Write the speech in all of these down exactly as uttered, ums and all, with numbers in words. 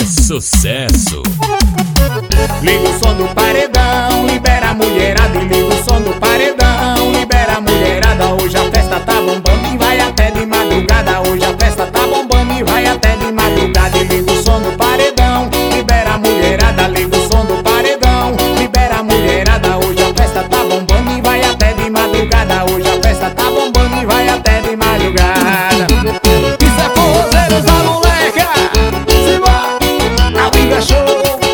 sucesso. Liga o som do paredão, libera a mulherada. E liga o som do paredão, libera a mulherada. Hoje a festa tá bombando e vai até de madrugada. Hoje a festa tá bombando e vai até de madrugada. E liga o som do paredão, libera a mulherada. Liga o som do paredão, libera a mulherada. Hoje a festa tá bombando e vai até de madrugada. Hoje a festa tá bombando e vai até de madrugada. Isso é forrozeiros da moleca. Simbora, ao vivo é show.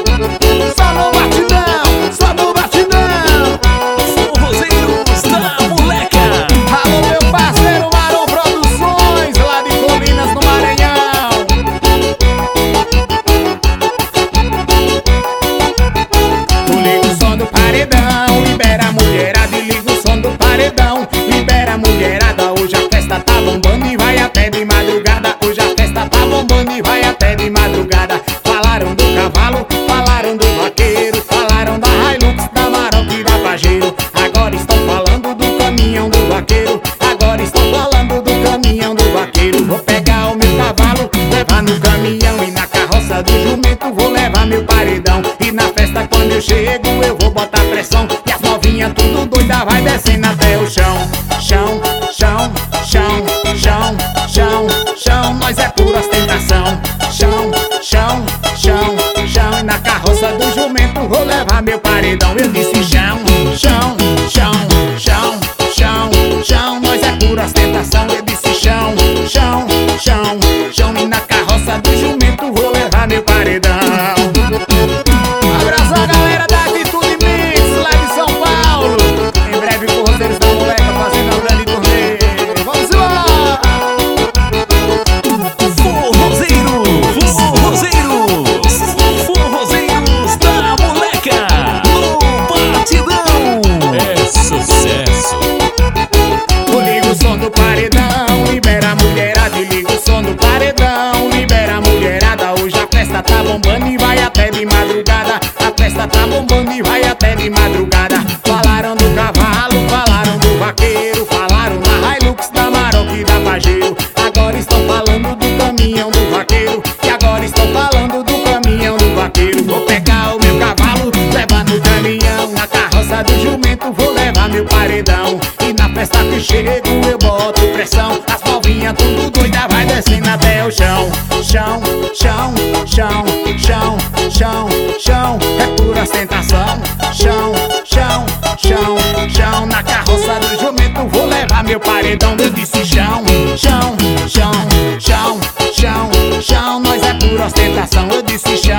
Libera a mulherada, hoje a festa tá bombando e vai até de madrugada. Hoje a festa tá bombando e vai até de madrugada. Falaram do cavalo, falaram do vaqueiro, falaram da Hilux, da Maroc e da Pajero. Agora estão falando do caminhão do vaqueiro. Agora estão falando do caminhão do vaqueiro. Vou pegar o meu cavalo, levar no caminhão. E na carroça do jumento vou levar meu paredão. E na festa quando eu chego eu vou botar pressão. E as novinhas tudo doida vai descendo até o chão. Chão, chão, chão, chão, chão, chão, nós é pura ostentação. Chão, chão, chão, chão, e na carroça do jumento vou levar meu paredão. Eu disse chão, chão, chão, chão, chão, chão, nós é pura ostentação. Eu disse chão, chão, chão, chão, e na carroça do jumento vou levar meu paredão. Abraço a galera da Atitude Mix, lá de São Paulo. Em breve Forrozeiros da Moleca fazendo a grande turnê. Vamos embora! Forrozeiros, forrozeiros, forrozeiros da Moleca, no batidão. É sucesso. Liga o som do paredão, libera a mulherada. E liga o som do paredão, libera a mulherada. Hoje a festa tá bombando e vai até de madrugada. A festa tá bombando e vai até de madrugada. Falaram do cavalo, falaram do vaqueiro, falaram da Hilux, da Maroc e da Pajero. Agora estão falando do caminhão do vaqueiro. E agora estão falando do caminhão do vaqueiro. Vou pegar o meu cavalo, levar no caminhão. Na carroça do jumento vou levar meu paredão. E na festa que chego eu boto pressão. As novinhas tudo doida vai descendo até o chão. Chão, chão, chão, chão, chão, chão, é pura ostentação. Chão, chão, chão, chão, na carroça do jumento vou levar meu paredão. Eu disse chão, chão, chão, chão, chão, chão, nós é pura ostentação. Eu disse chão.